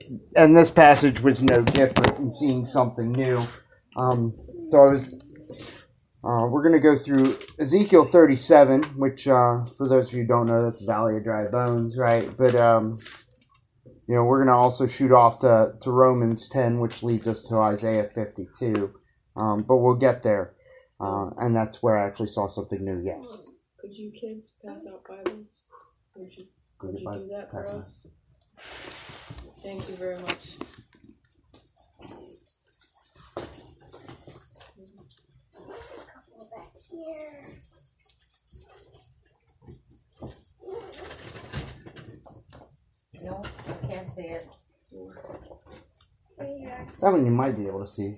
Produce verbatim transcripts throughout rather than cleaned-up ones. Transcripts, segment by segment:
and this passage was no different in seeing something new. Um, so I was, uh, we're going to go through Ezekiel thirty-seven, which, uh, for those of you who don't know, that's the Valley of Dry Bones, right? But, um, you know, we're going to also shoot off to, to Romans ten, which leads us to Isaiah fifty-two. Um, but we'll get there. Uh, and that's where I actually saw something new, yes. Could you kids pass out Bibles? Would you, would you do that for us? Thank you very much. Back here. No, I can't see it. That one you might be able to see.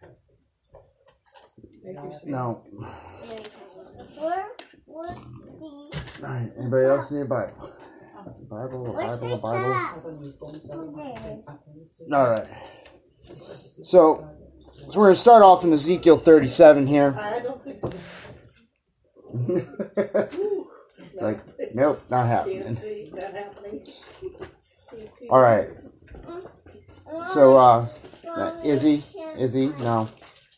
No. What? What? Alright, anybody else need a Bible? A Bible, a Bible, a Bible. Alright. So, so we're going to start off in Ezekiel thirty-seven here. I don't think so. It's like, nope, not happening. Can't see that happening. Alright. So, uh, Izzy, Izzy, no.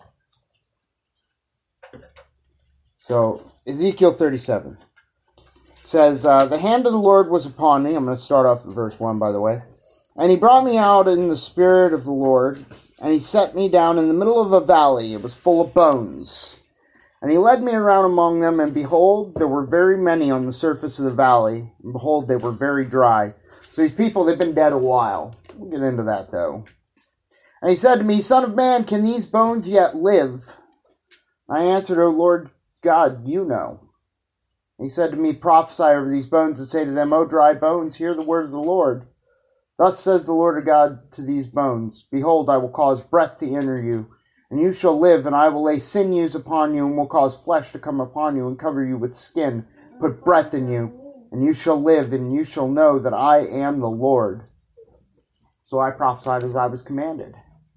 So, Ezekiel thirty-seven says, uh, the hand of the Lord was upon me. I'm going to start off at verse one, by the way. And he brought me out in the spirit of the Lord, and he set me down in the middle of a valley. It was full of bones. And he led me around among them, and behold, there were very many on the surface of the valley. And behold, they were very dry. So these people, they've been dead a while. We'll get into that, though. And he said to me, Son of man, can these bones yet live? I answered, O Lord God, you know. He said to me, prophesy over these bones and say to them, O dry bones, hear the word of the Lord. Thus says the Lord God to these bones, behold, I will cause breath to enter you, and you shall live, and I will lay sinews upon you, and will cause flesh to come upon you, and cover you with skin, put breath in you, and you shall live, and you shall know that I am the Lord. So I prophesied as I was commanded.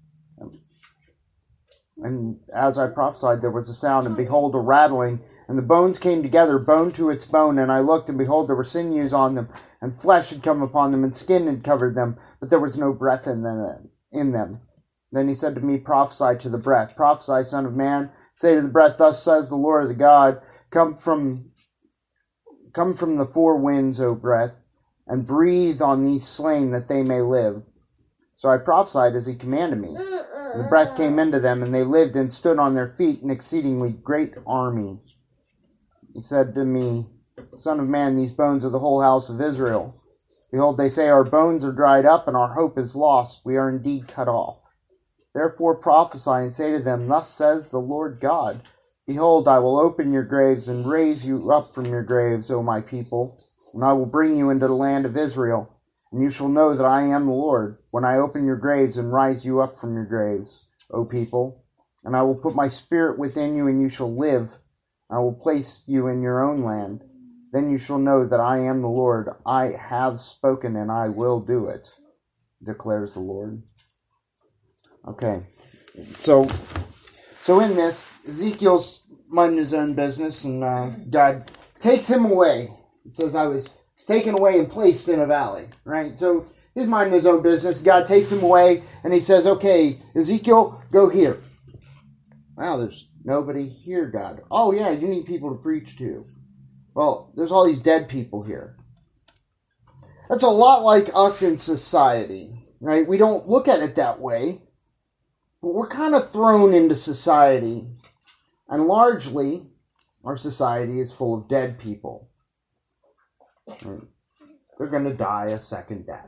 And as I prophesied, there was a sound, and behold, a rattling, and the bones came together, bone to its bone, and I looked, and behold, there were sinews on them, and flesh had come upon them, and skin had covered them, but there was no breath in them. In them. Then he said to me, prophesy to the breath. Prophesy, son of man. Say to the breath, thus says the Lord the God, come from, come from the four winds, O breath, and breathe on these slain that they may live. So I prophesied as he commanded me. And the breath came into them, and they lived and stood on their feet, an exceedingly great army. He said to me, Son of man, these bones are the whole house of Israel. Behold, they say, our bones are dried up, and our hope is lost. We are indeed cut off. Therefore prophesy and say to them, thus says the Lord God, behold, I will open your graves and raise you up from your graves, O my people, and I will bring you into the land of Israel. And you shall know that I am the Lord, when I open your graves and rise you up from your graves, O people. And I will put my spirit within you, and you shall live. I will place you in your own land. Then you shall know that I am the Lord. I have spoken, and I will do it, declares the Lord. Okay, so so in this, Ezekiel's minding his own business, and uh, God takes him away. It says I was taken away and placed in a valley, right? So he's minding his own business. God takes him away, and he says, okay, Ezekiel, go here. Wow, there's nobody here, God. Oh, yeah, you need people to preach to. Well, there's all these dead people here. That's a lot like us in society, right? We don't look at it that way, but we're kind of thrown into society. And largely, our society is full of dead people. Right? They're going to die a second death.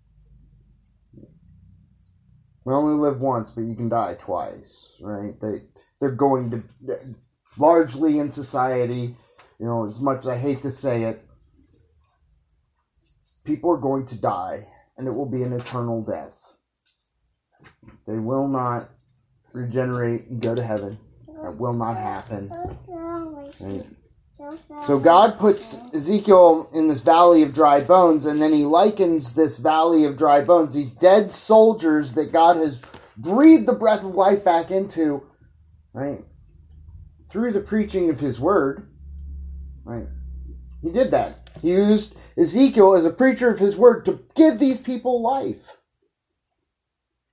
We only live once, but you can die twice, right? They, they're going to, largely in society, you know, as much as I hate to say it, people are going to die, and it will be an eternal death. They will not regenerate and go to heaven. That will not happen. Right? So God puts Ezekiel in this valley of dry bones, and then he likens this valley of dry bones, these dead soldiers that God has breathed the breath of life back into, right? Through the preaching of his word, right? He did that. He used Ezekiel as a preacher of his word to give these people life.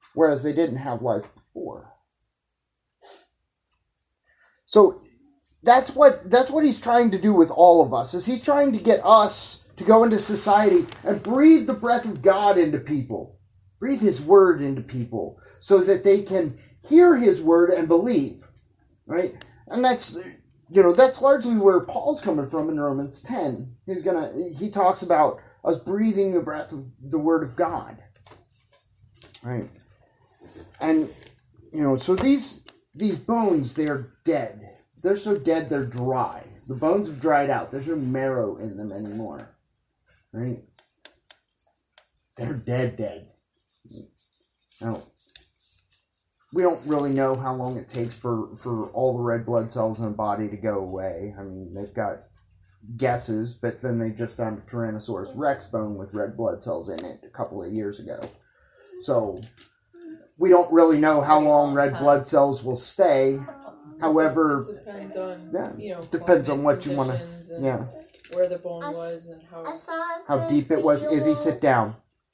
whereas they didn't have life before. So that's what that's what he's trying to do with all of us, is he's trying to get us to go into society and breathe the breath of God into people. Breathe his word into people so that they can hear his word and believe. Right? And that's, you know, that's largely where Paul's coming from in Romans ten. He's gonna he talks about us breathing the breath of the word of God. Right? And, you know, so these these bones, they're dead. They're so dead, they're dry. The bones have dried out. There's no marrow in them anymore. Right? They're dead, dead. Now, we don't really know how long it takes for, for all the red blood cells in the body to go away. I mean, they've got guesses, but then they just found a Tyrannosaurus Rex bone with red blood cells in it a couple of years ago. So, we don't really know how long red blood cells will stay. However, it depends on, yeah, you know, depends on what you want to, conditions and yeah, where the bone was and how. I saw how deep it was. Izzy, sit down.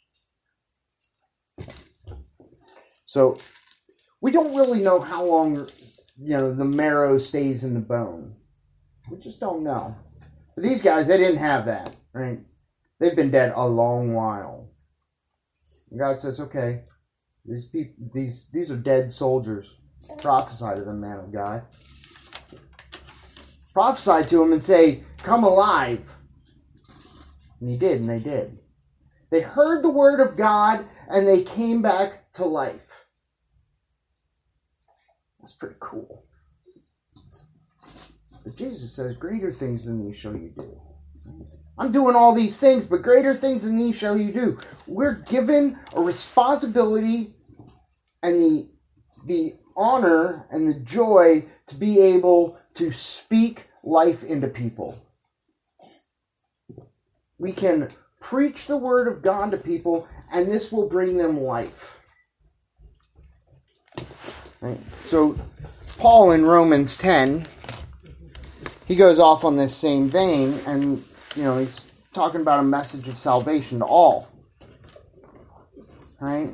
So, we don't really know how long, you know, the marrow stays in the bone. We just don't know. But these guys, they didn't have that, right? They've been dead a long while. And God says, okay, these people, these these are dead soldiers. Prophesy to them, man of God. Prophesy to them and say, come alive. And he did, and they did. They heard the word of God, and they came back to life. That's pretty cool. But Jesus says, greater things than these shall you do. I'm doing all these things, but greater things than these shall you do. We're given a responsibility and the the honor and the joy to be able to speak life into people. We can preach the word of God to people, and this will bring them life. Right? So, Paul in Romans ten, he goes off on this same vein, and, you know, he's talking about a message of salvation to all. Right?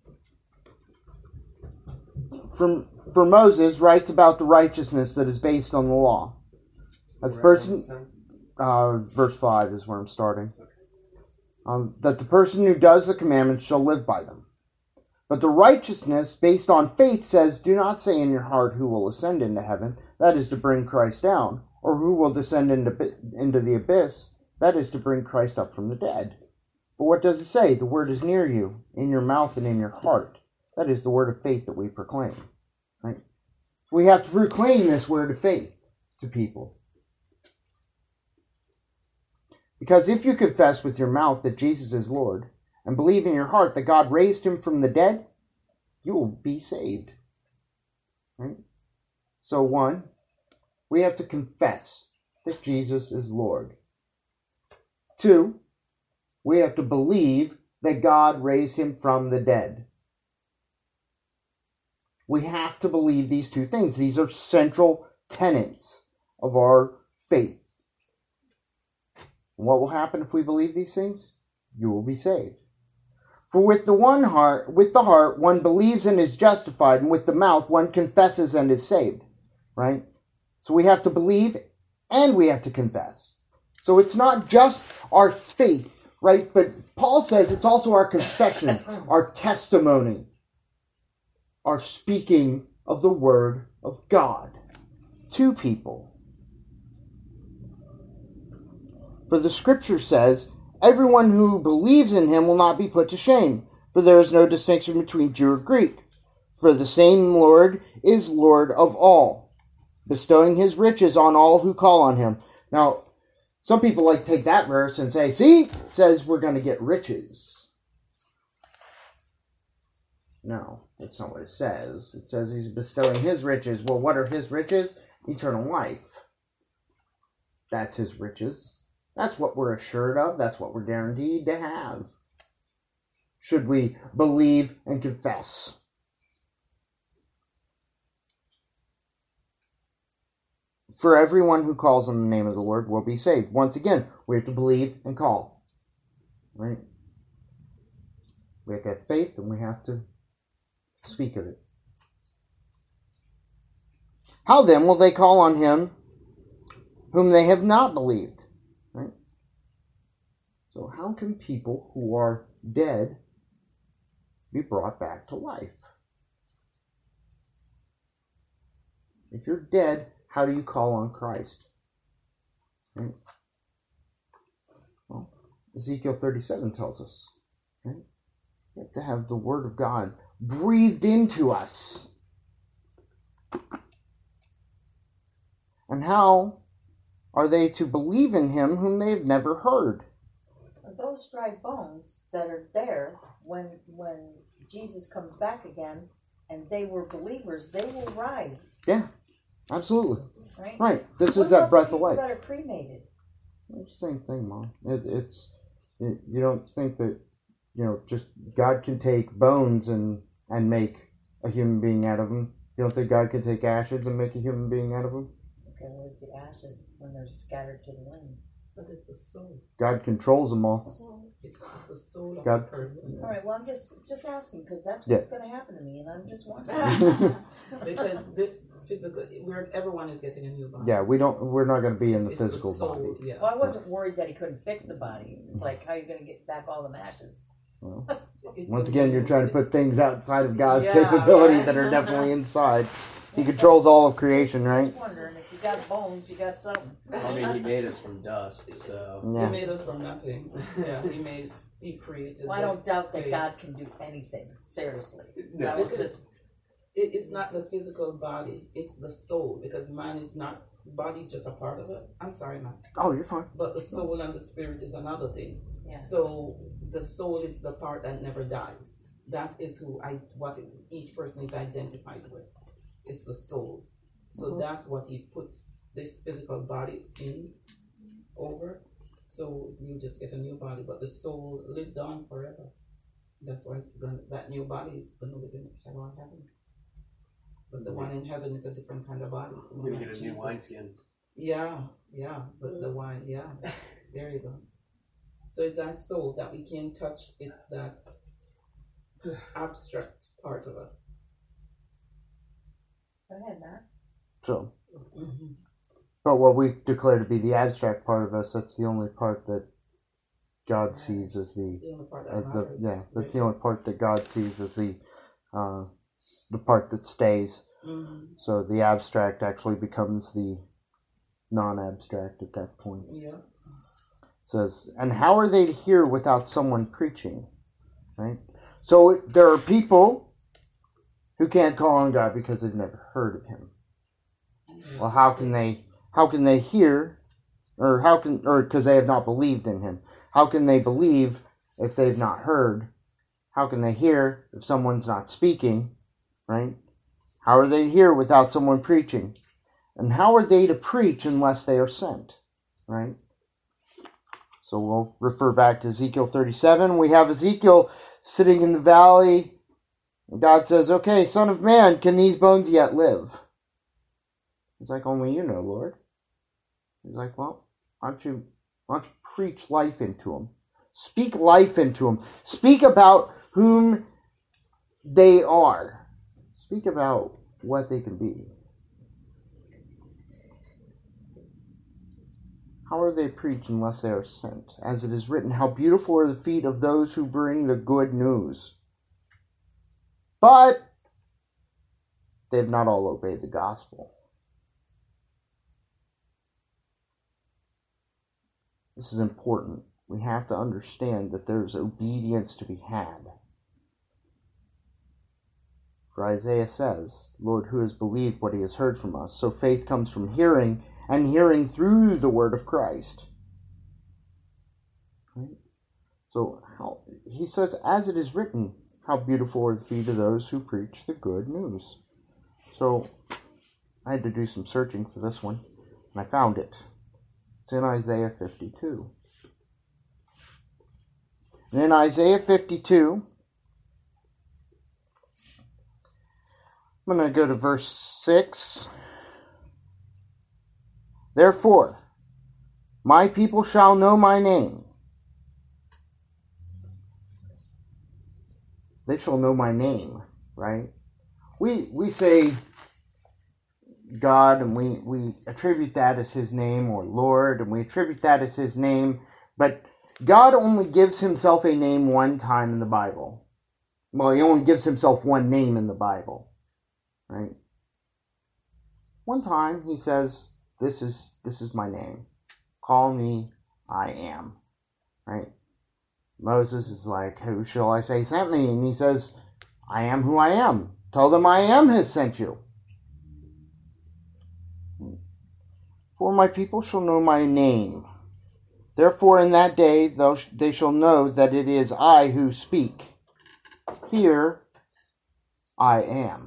From For Moses writes about the righteousness that is based on the law. That's person, uh, verse five is where I'm starting. Um, that the person who does the commandments shall live by them. But the righteousness based on faith says, do not say in your heart who will ascend into heaven, that is to bring Christ down, or who will descend into, into the abyss, that is to bring Christ up from the dead. But what does it say? The word is near you, in your mouth and in your heart. That is the word of faith that we proclaim. Right? We have to proclaim this word of faith to people. Because if you confess with your mouth that Jesus is Lord, and believe in your heart that God raised him from the dead, you will be saved. Right? So one, we have to confess that Jesus is Lord. Two, we have to believe that God raised him from the dead. We have to believe these two things. These are central tenets of our faith. And what will happen if we believe these things? You will be saved. For with the one heart, with the heart, one believes and is justified, and with the mouth, one confesses and is saved. Right? So we have to believe and we have to confess. So it's not just our faith, right? But Paul says it's also our confession, our testimony, our speaking of the word of God to people. For the scripture says, everyone who believes in him will not be put to shame, for there is no distinction between Jew or Greek. For the same Lord is Lord of all, bestowing his riches on all who call on him. Now, some people like to take that verse and say, see, it says we're going to get riches. No, that's not what it says. It says he's bestowing his riches. Well, what are his riches? Eternal life. That's his riches. That's what we're assured of. That's what we're guaranteed to have. Should we believe and confess? For everyone who calls on the name of the Lord will be saved. Once again, we have to believe and call. Right? We have to have faith and we have to speak of it. How then will they call on him whom they have not believed? Right? So how can people who are dead be brought back to life? If you're dead, how do you call on Christ? Right? Well, Ezekiel thirty-seven tells us, right? You have to have the Word of God breathed into us. And how are they to believe in him whom they have never heard? Those dry bones that are there when when Jesus comes back again and they were believers, they will rise. Yeah, absolutely. Right? Right. This What is that about breath the of people life. that are cremated? It's the same thing, Mom. It, it's it, you don't think that, you know, just God can take bones and and make a human being out of them. You don't think God can take ashes and make a human being out of them? Okay, where's the ashes when they're scattered to the winds? But it's the soul. God controls them all. It's, it's the soul of God- the person. All right, well, I'm just just asking because that's Yeah. what's going to happen to me, and I'm just wondering. Because this physical, where everyone is getting a new body. Yeah, we don't. We're not going to be in the It's physical soul, body. Yeah. Well, I wasn't worried that he couldn't fix the body. It's like, how are you going to get back all the ashes? Well, It's once a again, you're new- trying to it's- put things outside of God's Yeah, capability right. that are definitely inside. He controls all of creation, right? Just wondering, if you got bones, you got something. I mean, he made us from dust, so. He Yeah. made us from nothing. Yeah, he made, he created. Well, I the- don't doubt that the- God can do anything. Seriously. No, That was because just, it, it's not the physical body, it's the soul, because man is not, body's just a part of us. I'm sorry, man. Oh, you're fine. But the soul and the spirit is another thing. yeah. So the soul is the part that never dies. That is who I, what each person is identified with. It's the soul. So Mhm. that's what he puts this physical body in over. So you just get a new body, but the soul lives on forever. That's why it's gonna, that new body is going to live in heaven. But the one in heaven is a different kind of body. So We're gonna like get a new Jesus. wineskin. Yeah, yeah, but the wine, yeah, there you go. So it's that soul that we can't touch. It's that abstract part of us. Go ahead, Matt. So, Mm-hmm. but what we declare to be the abstract part of us, that's the only part that God sees as the, It's the only part that as the matters. yeah, that's the only part that God sees as the, uh, the part that stays. Mm-hmm. So the abstract actually becomes the non-abstract at that point. Yeah. It says, and how are they to hear without someone preaching? Right? So there are people who can't call on God because they've never heard of him. Well, how can they how can they hear, or how can or because they have not believed in him? How can they believe if they've not heard? How can they hear if someone's not speaking? Right? How are they to hear without someone preaching? And how are they to preach unless they are sent? Right? So we'll refer back to Ezekiel thirty-seven. We have Ezekiel sitting in the valley. And God says, okay, son of man, can these bones yet live? He's like, only you know, Lord. He's like, well, why don't you, why don't you preach life into them? Speak life into them. Speak about whom they are. Speak about what they can be. How are they preached unless they are sent? As it is written, how beautiful are the feet of those who bring the good news. But they've not all obeyed the gospel. This is important. We have to understand that there's obedience to be had. For Isaiah says, Lord, who has believed what he has heard from us? So faith comes from hearing, and hearing through the word of Christ. Right? So how, he says, as it is written, how beautiful are the feet of those who preach the good news. So I had to do some searching for this one, and I found it. It's in Isaiah fifty-two. And in Isaiah fifty-two, I'm going to go to verse six. Therefore, my people shall know my name. They shall know my name. right? We we say God, and we, we attribute that as his name, or Lord, and we attribute that as his name, but God only gives himself a name one time in the Bible. Well, he only gives himself one name in the Bible, right? One time he says, this is this is my name. Call me, I am, right? Moses is like, who shall I say sent me? And he says, I am who I am. Tell them I am has sent you. For my people shall know my name. Therefore in that day they shall know that it is I who speak. Here I am.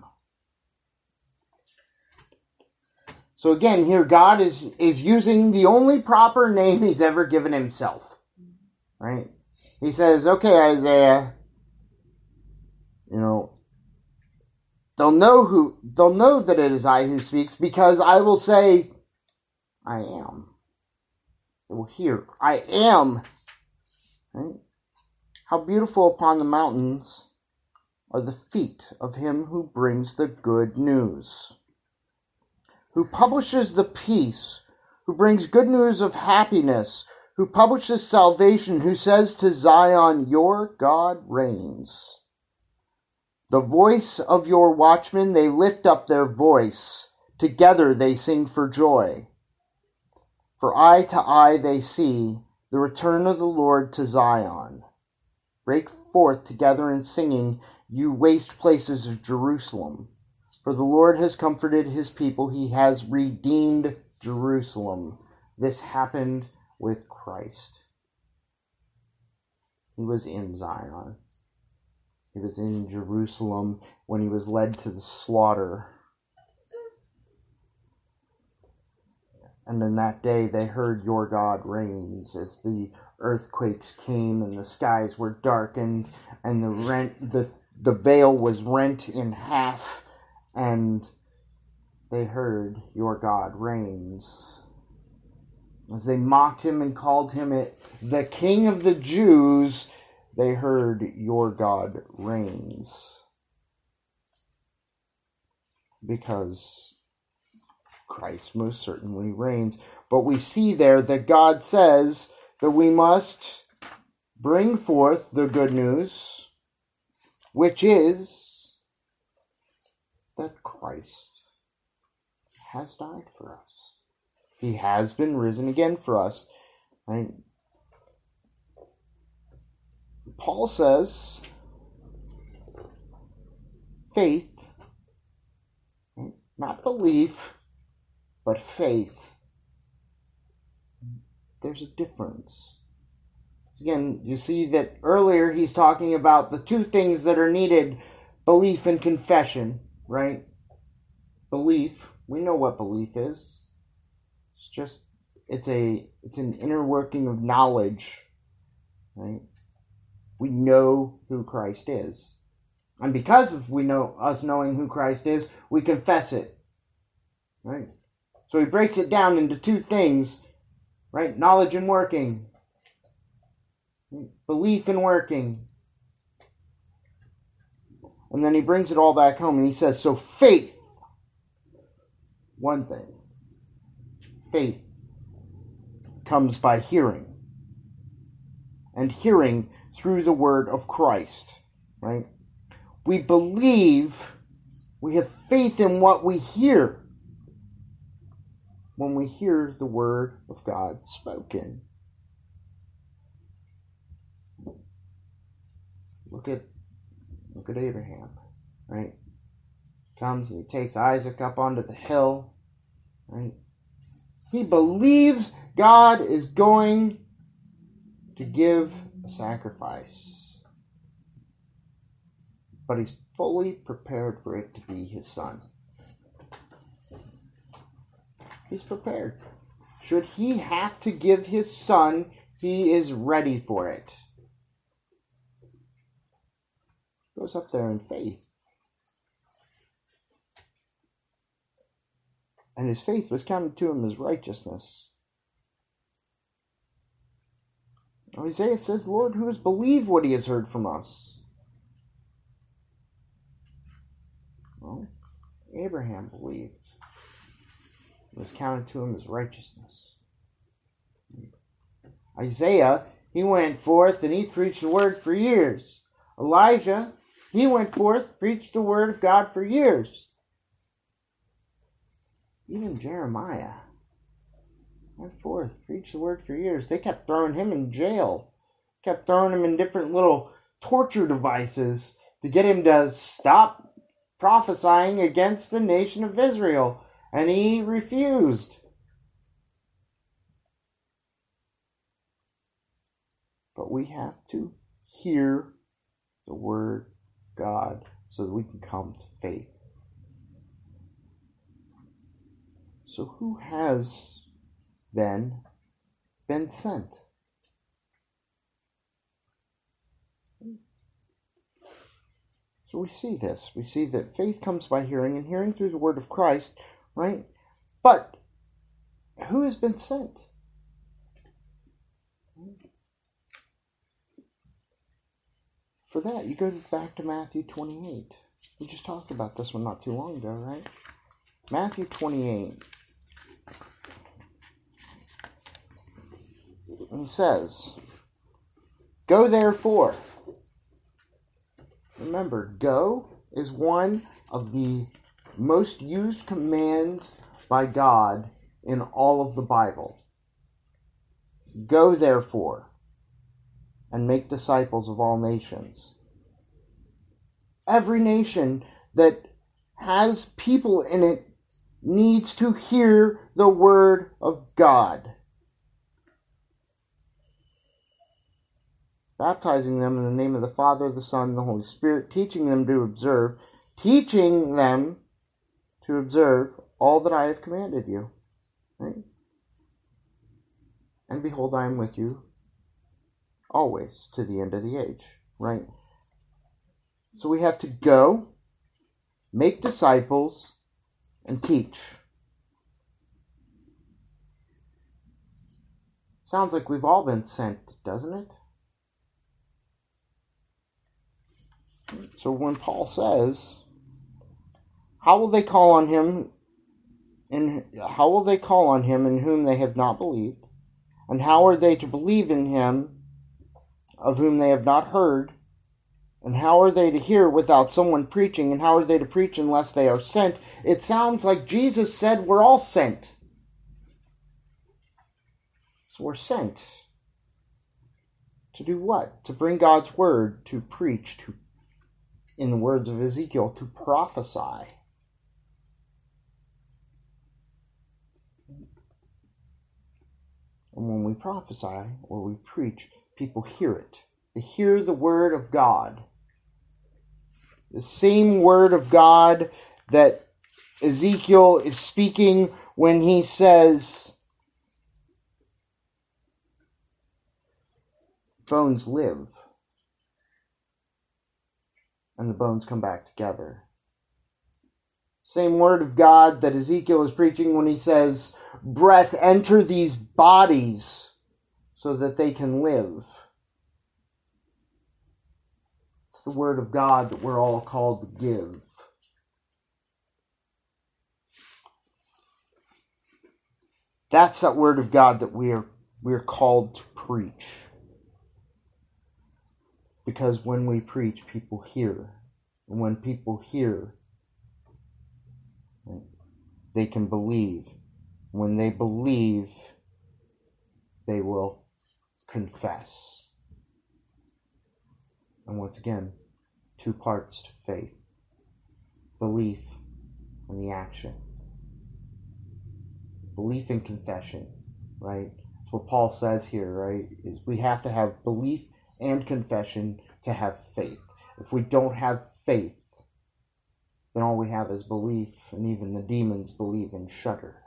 So again, here God is, is using the only proper name he's ever given himself. Right? He says, okay, Isaiah, you know, they'll know who they'll know that it is I who speaks, because I will say, I am. They will hear, I am. Right? How beautiful upon the mountains are the feet of him who brings the good news, who publishes the peace, who brings good news of happiness, who publishes salvation, who says to Zion, your God reigns. The voice of your watchmen, they lift up their voice. Together they sing for joy. For eye to eye they see the return of the Lord to Zion. Break forth together in singing, you waste places of Jerusalem. For the Lord has comforted his people. He has redeemed Jerusalem. This happened with Christ. He was in Zion. He was in Jerusalem when he was led to the slaughter. And in that day they heard your God reigns, as the earthquakes came and the skies were darkened and the rent the, the veil was rent in half, and they heard your God reigns. As they mocked him and called him it, the King of the Jews, they heard your God reigns. Because Christ most certainly reigns. But we see there that God says that we must bring forth the good news, which is that Christ has died for us. He has been risen again for us. Right? Paul says faith, not belief, but faith. There's a difference. Again, you see that earlier he's talking about the two things that are needed, belief and confession, right? Belief, we know what belief is. It's just, it's a, it's an inner working of knowledge, right? We know who Christ is. And because of we know us knowing who Christ is, we confess it, right? So he breaks it down into two things, right? Knowledge and working. Belief and working. And then he brings it all back home and he says, so faith, one thing. Faith comes by hearing. And hearing through the word of Christ, right? We believe, we have faith in what we hear when we hear the word of God spoken. Look at look at Abraham, right? Comes and he takes Isaac up onto the hill, right? He believes God is going to give a sacrifice, but he's fully prepared for it to be his son. He's prepared. Should he have to give his son, he is ready for it. Goes up there in faith. And his faith was counted to him as righteousness. Isaiah says, Lord, who has believed what he has heard from us? Abraham believed. It was counted to him as righteousness. Isaiah, he went forth and he preached the word for years. Elijah, he went forth, preached the word of God for years. Even Jeremiah went forth, preached the word for years. They kept throwing him in jail. Kept throwing him in different little torture devices to get him to stop prophesying against the nation of Israel. And he refused. But we have to hear the word of God so that we can come to faith. So who has then been sent? So we see this. We see that faith comes by hearing, and hearing through the word of Christ, right? But who has been sent? For that, you go back to Matthew twenty-eight. We just talked about this one not too long ago, right? Matthew twenty-eight. And it says, "Go therefore." Remember, go is one of the most used commands by God in all of the Bible. Go therefore and make disciples of all nations. Every nation that has people in it needs to hear the word of God. Baptizing them in the name of the Father, the Son, and the Holy Spirit, teaching them to observe, teaching them to observe all that I have commanded you. Right? And behold, I am with you always to the end of the age. Right? So we have to go, make disciples, and teach. Sounds like we've all been sent, doesn't it? So when Paul says, how will they call on him in how will they call on him in whom they have not believed? And how are they to believe in him of whom they have not heard? And how are they to hear without someone preaching? And how are they to preach unless they are sent? It sounds like Jesus said we're all sent. So we're sent. To do what? To bring God's word, to preach, to in the words of Ezekiel, to prophesy. And when we prophesy or we preach, people hear it. They hear the word of God. The same word of God that Ezekiel is speaking when he says, bones live. And the bones come back together. Same word of God that Ezekiel is preaching when he says, breath, enter these bodies so that they can live. It's the word of God that we're all called to give. That's that word of God that we are, we are called to preach. Because when we preach, people hear. And when people hear, they can believe. When they believe, they will confess. And once again, two parts to faith. Belief and the action. Belief and confession, right? That's what Paul says here, right? Is we have to have belief and confession to have faith. If we don't have faith, then all we have is belief, and even the demons believe and shudder.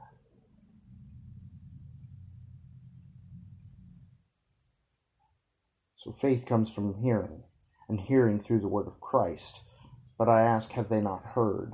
So faith comes from hearing, and hearing through the word of Christ. But I ask, have they not heard?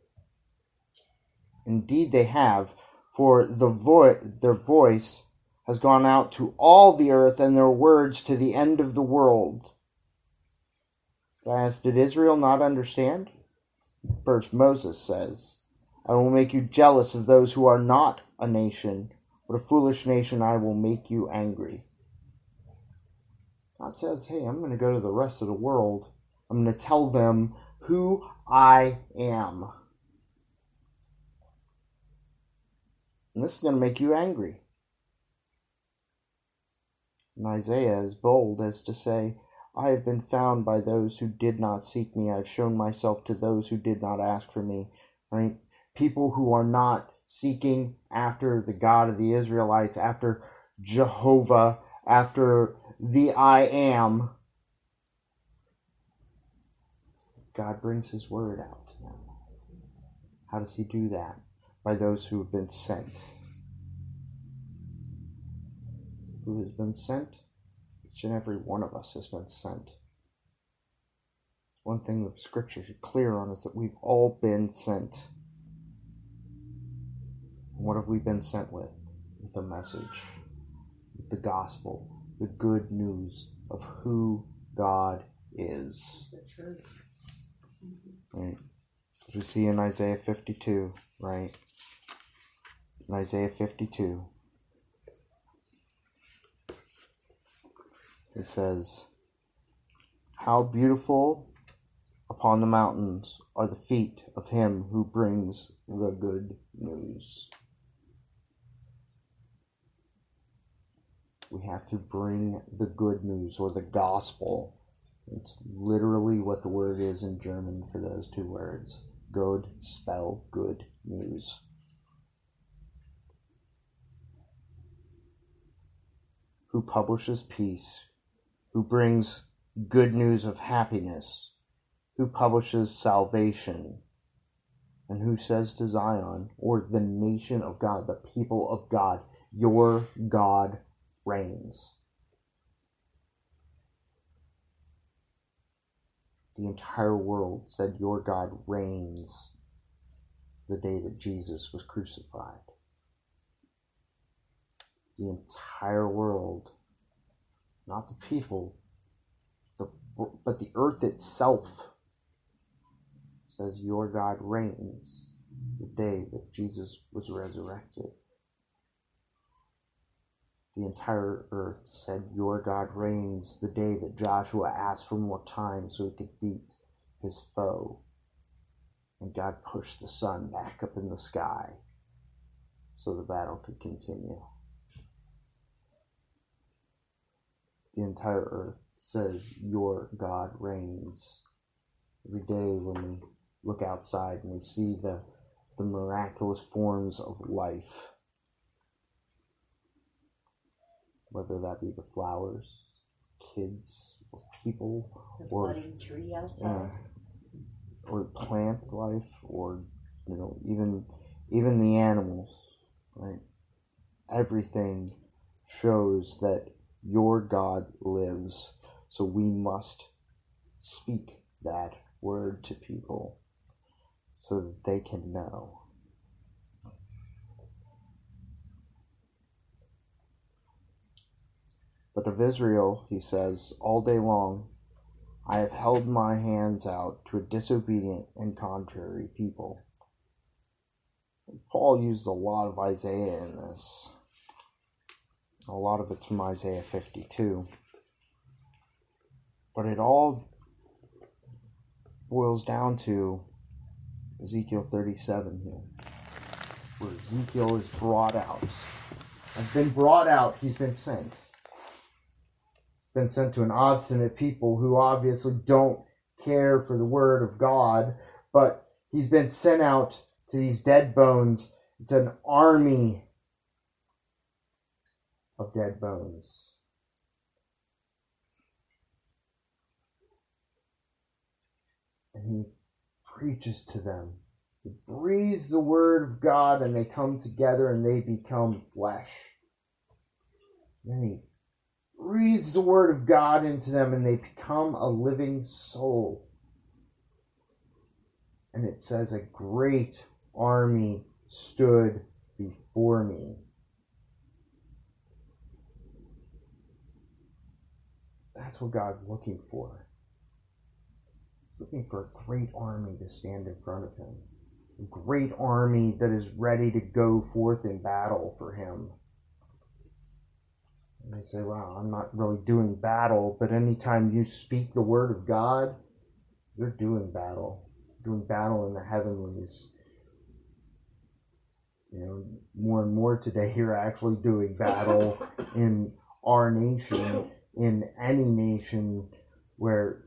Indeed they have, for the vo- their voice has gone out to all the earth, and their words to the end of the world. I ask, did Israel not understand? First Moses says, I will make you jealous of those who are not a nation, but a foolish nation I will make you angry. God says, hey, I'm going to go to the rest of the world. I'm going to tell them who I am. And this is going to make you angry. And Isaiah is bold as to say, I have been found by those who did not seek me. I have shown myself to those who did not ask for me. Right? People who are not seeking after the God of the Israelites, after Jehovah, after the I Am. God brings his word out to them. How does he do that? By those who have been sent. Who has been sent? Each and every one of us has been sent. One thing the scriptures are clear on is that we've all been sent. And what have we been sent with? With a message, with the gospel, the good news of who God is. Right? We see in Isaiah fifty-two, right? In Isaiah fifty-two, it says, how beautiful upon the mountains are the feet of him who brings the good news. We have to bring the good news, or the gospel. It's literally what the word is in German for those two words. Good, spell good news. Who publishes peace, who brings good news of happiness, who publishes salvation, and who says to Zion, or the nation of God, the people of God, your God reigns. The entire world said your God reigns the day that Jesus was crucified. The entire world, not the people, the, but the earth itself says your God reigns the day that Jesus was resurrected. The entire earth said your God reigns the day that Joshua asked for more time so he could beat his foe. And God pushed the sun back up in the sky so the battle could continue. The entire earth says your God reigns. Every day when we look outside and we see the, the miraculous forms of life, whether that be the flowers, kids, or people, The or budding tree outside. uh, or plant life, or you know, even even the animals, right? Everything shows that your God lives, so we must speak that word to people so that they can know. But of Israel, he says, all day long, I have held my hands out to a disobedient and contrary people. Paul used a lot of Isaiah in this. A lot of it's from Isaiah fifty-two. But it all boils down to Ezekiel thirty-seven here, where Ezekiel is brought out. Has been brought out, he's been sent. Been sent to an obstinate people who obviously don't care for the word of God, but he's been sent out to these dead bones. It's an army of dead bones. And he preaches to them. He breathes the word of God and they come together and they become flesh. Then he breathes the word of God into them and they become a living soul. And it says, a great army stood before me. That's what God's looking for. He's looking for a great army to stand in front of him. great army that is ready to go forth in battle for him. And they say, wow, I'm not really doing battle, but anytime you speak the word of God, you're doing battle. Doing battle in the heavenlies. You know, more and more today, you're actually doing battle in our nation, in any nation where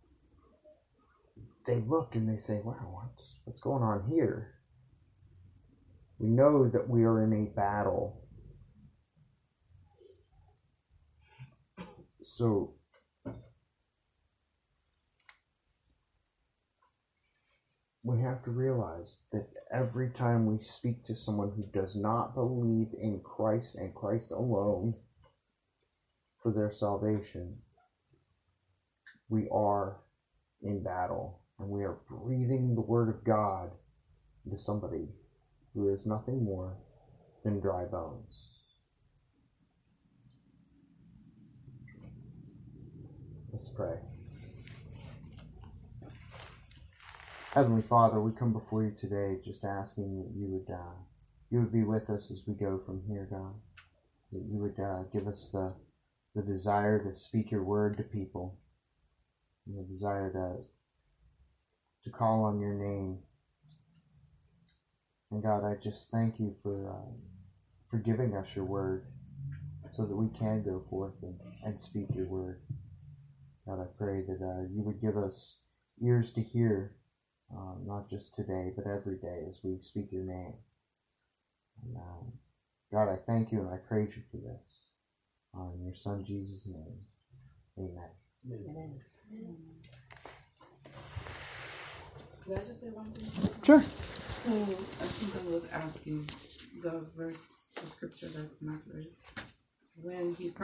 they look and they say, wow, what's, what's going on here? We know that we are in a battle. So, we have to realize that every time we speak to someone who does not believe in Christ and Christ alone for their salvation, we are in battle, and we are breathing the word of God into somebody who is nothing more than dry bones. Let's pray. Heavenly Father, we come before you today just asking that you would uh, you would be with us as we go from here, God. That you would uh, give us the the desire to speak your word to people, and the desire to to call on your name. And God, I just thank you for uh, for giving us your word, so that we can go forth and, and speak your word. God, I pray that uh, you would give us ears to hear, uh, not just today, but every day as we speak your name. And, um, God, I thank you and I praise you for this. Uh, in your Son, Jesus' name, amen. Amen. Can I just say one thing? Sure. So, as Susan was asking, the verse, the scripture that Mark read, when he